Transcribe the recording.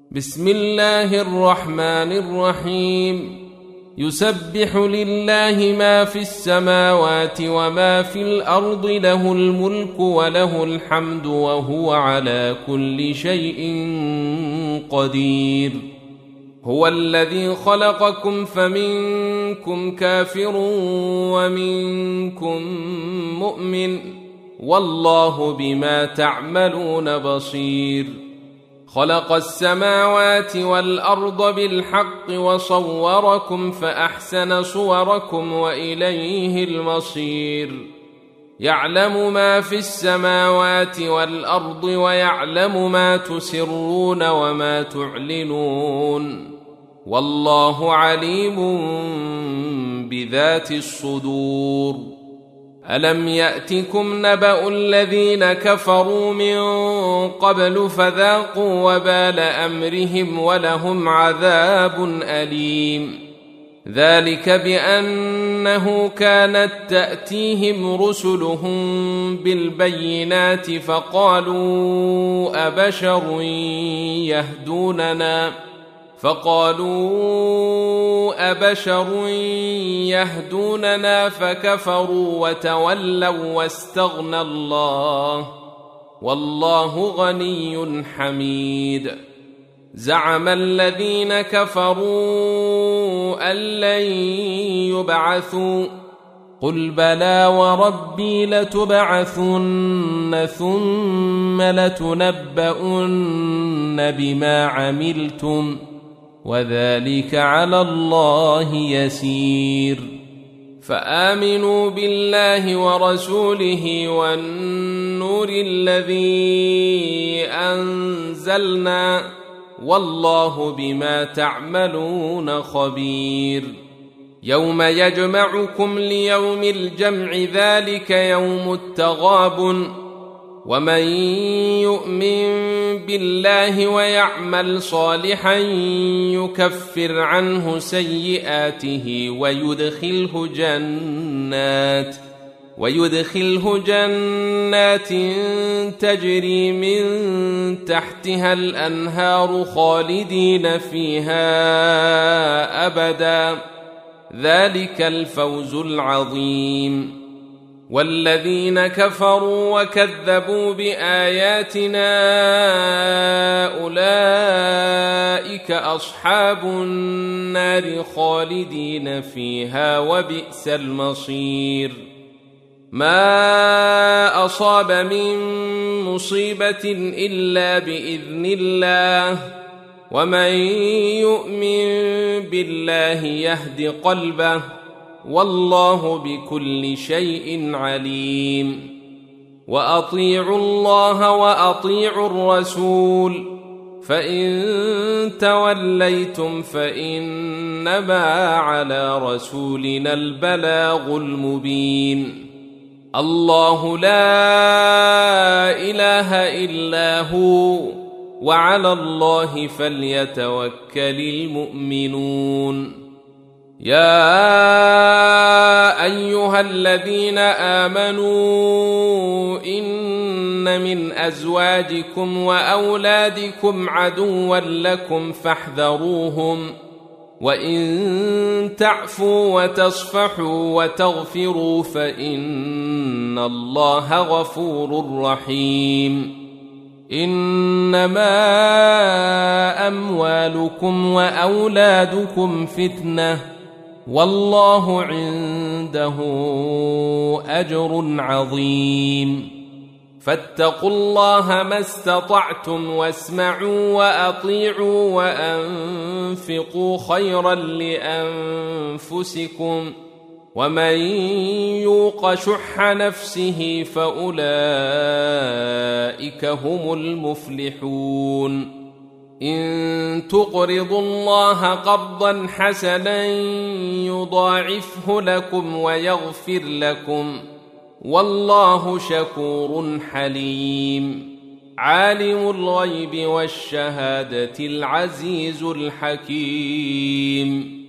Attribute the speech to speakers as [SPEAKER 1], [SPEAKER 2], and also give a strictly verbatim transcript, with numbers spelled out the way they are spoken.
[SPEAKER 1] بسم الله الرحمن الرحيم. يسبح لله ما في السماوات وما في الأرض، له الملك وله الحمد وهو على كل شيء قدير. هو الذي خلقكم فمنكم كافر ومنكم مؤمن، والله بما تعملون بصير. خلق السماوات والأرض بالحق وصوركم فأحسن صوركم وإليه المصير. يعلم ما في السماوات والأرض ويعلم ما تسرون وما تعلنون، والله عليم بذات الصدور. ألم يأتكم نبأ الذين كفروا من قبل فذاقوا وبال أمرهم ولهم عذاب أليم. ذلك بأنه كانت تأتيهم رسلهم بالبينات فقالوا أبشر يهدوننا فقالوا أبشر يهدوننا فكفروا وتولوا واستغنى الله، والله غني حميد. زعم الذين كفروا أن لن يبعثوا، قل بلى وربي لتبعثن ثم لتنبؤن بما عملتم، وذلك على الله يسير. فآمنوا بالله ورسوله والنور الذي أنزلنا، والله بما تعملون خبير. يوم يجمعكم ليوم الجمع، ذلك يوم التغابن. ومن يؤمن بالله ويعمل صالحا يكفر عنه سيئاته ويدخله جنات ويدخله جنات تجري من تحتها الأنهار خالدين فيها أبدا، ذلك الفوز العظيم. والذين كفروا وكذبوا بآياتنا أولئك أصحاب النار خالدين فيها وبئس المصير. ما أصاب من مصيبة إلا بإذن الله، ومن يؤمن بالله يهد قلبه، والله بكل شيء عليم. وأطيعوا الله وأطيعوا الرسول، فإن توليتم فإنما على رسولنا البلاغ المبين. الله لا إله إلا هو، وعلى الله فليتوكل المؤمنون. يا أيها الذين آمنوا إن من أزواجكم وأولادكم عدوا لكم فاحذروهم، وإن تعفوا وتصفحوا وتغفروا فإن الله غفور رحيم. إنما أموالكم وأولادكم فتنة، والله عنده أجر عظيم. فاتقوا الله ما استطعتم واسمعوا وأطيعوا وأنفقوا خيرا لأنفسكم، ومن يوق شح نفسه فأولئك هم المفلحون. إن تقرضوا الله قرضا حسنا يضاعفه لكم ويغفر لكم، والله شكور حليم. عالم الغيب والشهادة العزيز الحكيم.